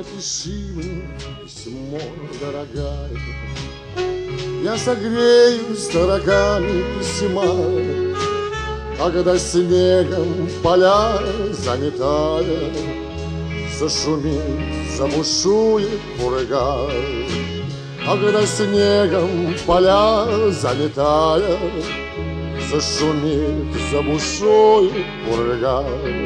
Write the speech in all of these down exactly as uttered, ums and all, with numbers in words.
Напиши мне письмо, дорогая, я согрею строками письма, когда снегом поля заметая, зашумит, забушует пурга. А когда снегом поля заметая, зашумит, забушует пурга.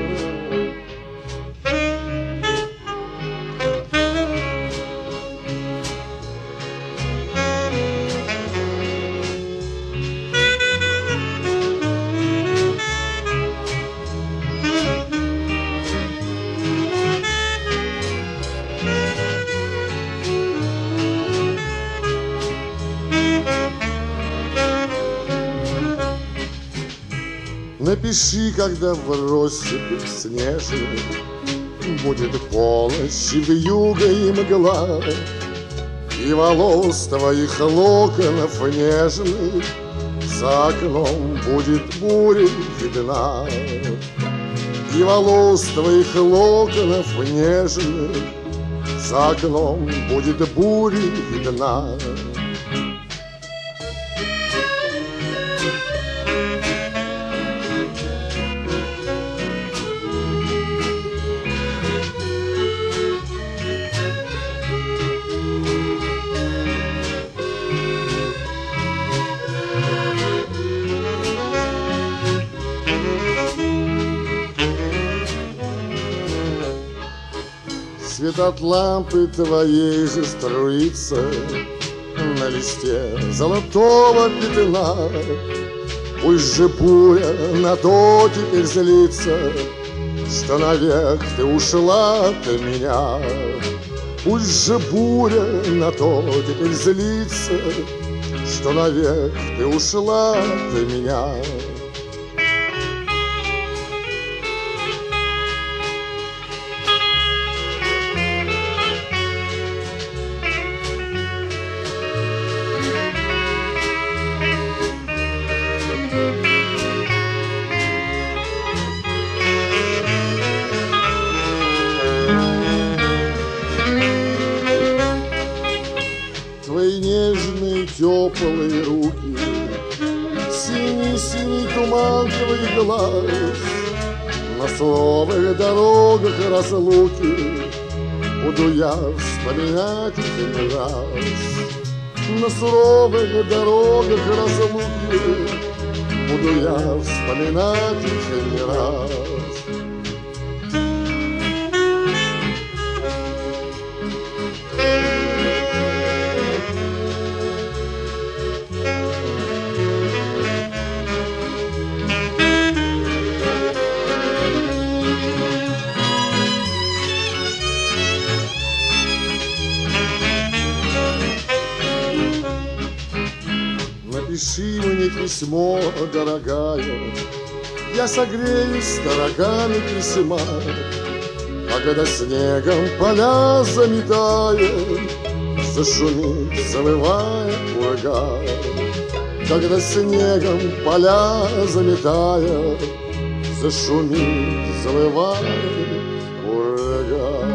Напиши, когда в россыпи снежной будет полночь, вьюга и мгла, и волос твоих локонов нежных за окном будет буря видна. И волос твоих локонов нежных за окном будет буря видна. Свет от лампы твоей же струится на листе золотого пятна. Пусть же буря на то теперь злится, что навек ты ушла от меня. Пусть же буря на то теперь злится, что навек ты ушла от меня. Твои нежные теплые руки, синий-синий туман твоих глаз, на суровых дорогах разлуки буду я вспоминать их не раз. На суровых дорогах разлуки буду я вспоминать их не раз. Напиши мне письмо, дорогая, я согрею строками письма, а когда снегом поля заметая, зашумит, завывая пурга. Когда снегом поля заметая, зашумит, завывая пурга.